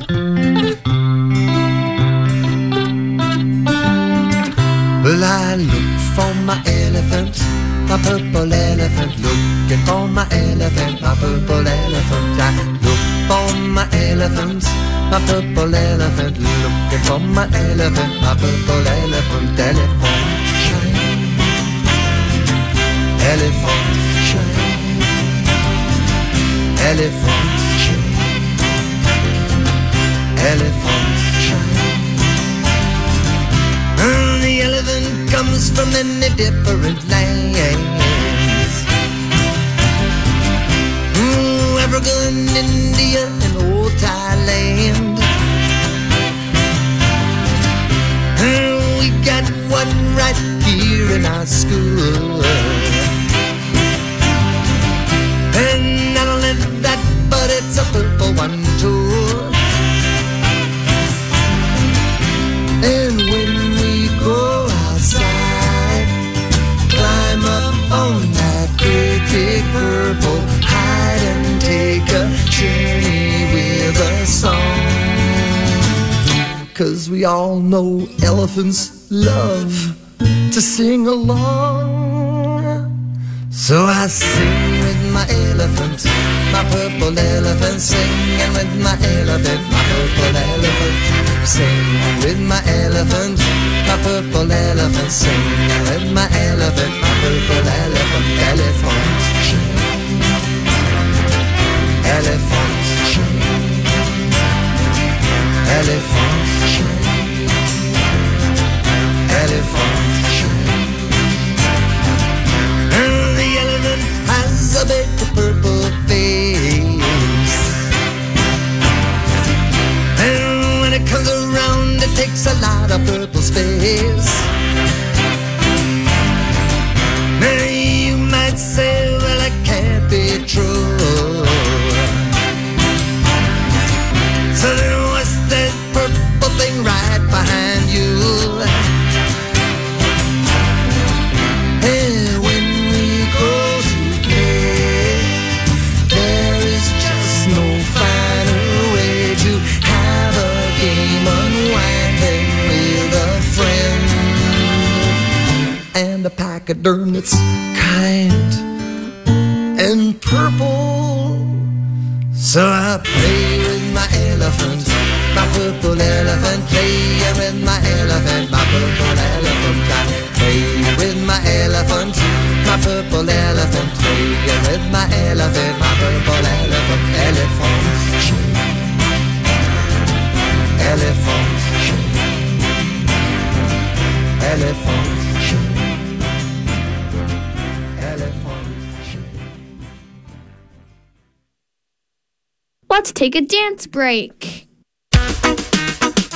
Well, I look for my elephant, my purple elephant, looking for my elephant, my purple elephant. I look for my elephant, my purple elephant, looking for my elephant, my purple elephant, elephant, elephant, elephant, elephant. The elephant comes from many different lands. Africa and India and old Thailand. We got one right here in our school. And not only that, but it's a purple one too. And when we go outside, climb up on that great big purple, hide and take a journey with a song. 'Cause we all know elephants love to sing along. So I sing with my elephant, my purple elephant, singing with my elephant, my purple elephant. Sing with my elephant, my purple elephant, singing with my elephant, my purple elephant, elephant, elephant, elephant, elephant. And the elephant has a big purple face, and when it comes around it takes a lot of purple space. Now you might say, well, it can't be true. So then what's that purple thing right behind you? And when we go to play, there is just no finer way to have a game unwinding with a friend and a pachyderm that's kind and purple. So I play with my elephant, my purple elephant, playing with my elephant, my purple elephant. I play with my elephant, my purple elephant, playing with my elephant, my purple elephant, elephant, elephant, elephant, elephant. Let's take a dance break.